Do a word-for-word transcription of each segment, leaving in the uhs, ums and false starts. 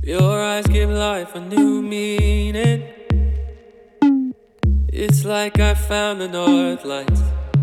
Your eyes give life a new meaning. It's like I found the north lights.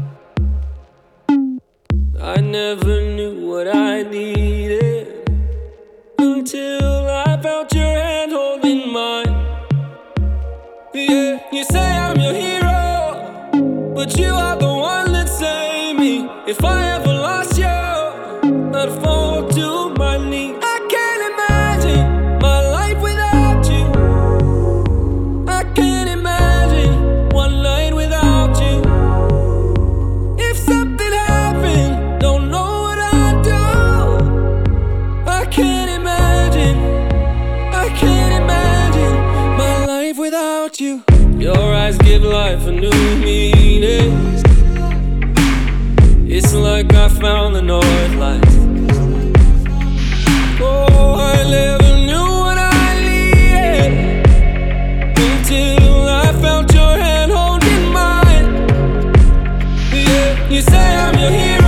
I never knew what I needed until I felt your hand holding mine. Yeah, you say I'm your hero, but you are the one that saved me. If I ever lost you, I'd fall to my knees. I can't imagine my life without you. I can't imagine one night without you. If something happened, don't know what I'd do. I can't imagine, I can't imagine my life without you. Your eyes give life a new meaning. It's like I found the north lights. Oh, I never knew what I needed until I felt your hand holding mine. Yeah, you say I'm your hero,